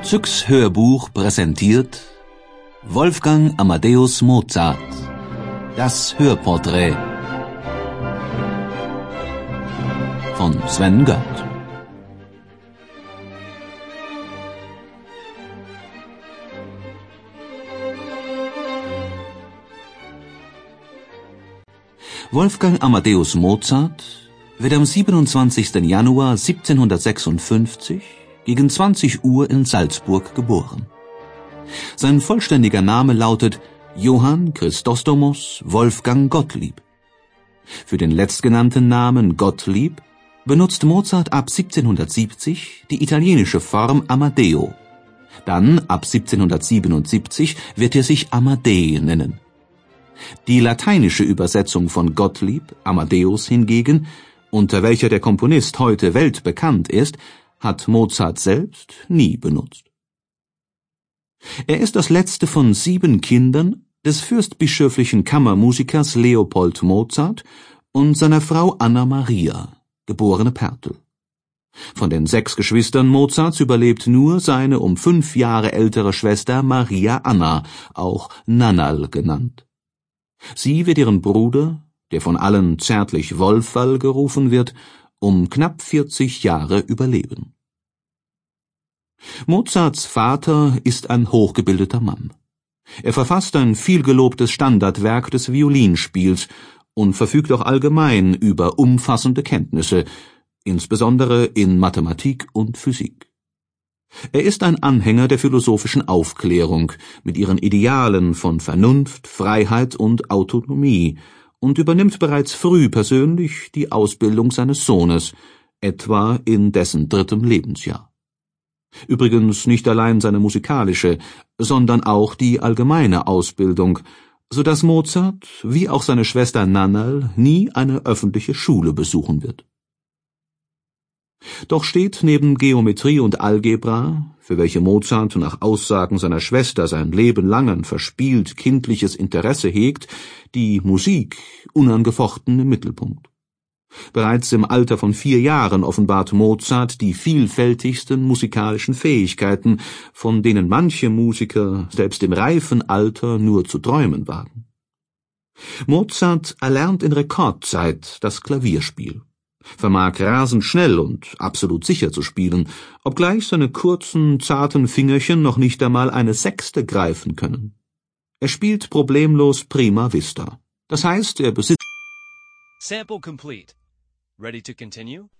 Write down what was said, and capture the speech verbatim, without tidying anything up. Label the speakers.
Speaker 1: Zyx Hörbuch präsentiert Wolfgang Amadeus Mozart. Das Hörporträt von Sven Gött. Wolfgang Amadeus Mozart wird am siebenundzwanzigsten Januar siebzehnhundertsechsundfünfzig gegen zwanzig Uhr in Salzburg geboren. Sein vollständiger Name lautet Johann Chrysostomos Wolfgang Gottlieb. Für den letztgenannten Namen Gottlieb benutzt Mozart ab siebzehnhundertsiebzig die italienische Form Amadeo. Dann, ab siebzehnhundertsiebenundsiebzig, wird er sich Amadei nennen. Die lateinische Übersetzung von Gottlieb, Amadeus hingegen, unter welcher der Komponist heute weltbekannt ist, hat Mozart selbst nie benutzt. Er ist das letzte von sieben Kindern des fürstbischöflichen Kammermusikers Leopold Mozart und seiner Frau Anna Maria, geborene Pertl. Von den sechs Geschwistern Mozarts überlebt nur seine um fünf Jahre ältere Schwester Maria Anna, auch Nannerl genannt. Sie wird ihren Bruder, der von allen zärtlich Wolferl gerufen wird, um knapp vierzig Jahre überleben. Mozarts Vater ist ein hochgebildeter Mann. Er verfasst ein vielgelobtes Standardwerk des Violinspiels und verfügt auch allgemein über umfassende Kenntnisse, insbesondere in Mathematik und Physik. Er ist ein Anhänger der philosophischen Aufklärung mit ihren Idealen von Vernunft, Freiheit und Autonomie und übernimmt bereits früh persönlich die Ausbildung seines Sohnes, etwa in dessen drittem Lebensjahr. Übrigens nicht allein seine musikalische, sondern auch die allgemeine Ausbildung, so dass Mozart, wie auch seine Schwester Nannerl, nie eine öffentliche Schule besuchen wird. Doch steht neben Geometrie und Algebra, für welche Mozart nach Aussagen seiner Schwester sein Leben lang ein verspielt kindliches Interesse hegt, die Musik unangefochten im Mittelpunkt. Bereits im Alter von vier Jahren offenbart Mozart die vielfältigsten musikalischen Fähigkeiten, von denen manche Musiker selbst im reifen Alter nur zu träumen wagen. Mozart erlernt in Rekordzeit das Klavierspiel, vermag rasend schnell und absolut sicher zu spielen, obgleich seine kurzen, zarten Fingerchen noch nicht einmal eine Sechste greifen können. Er spielt problemlos prima vista. Das heißt, er besitzt
Speaker 2: Sample complete. Ready to continue?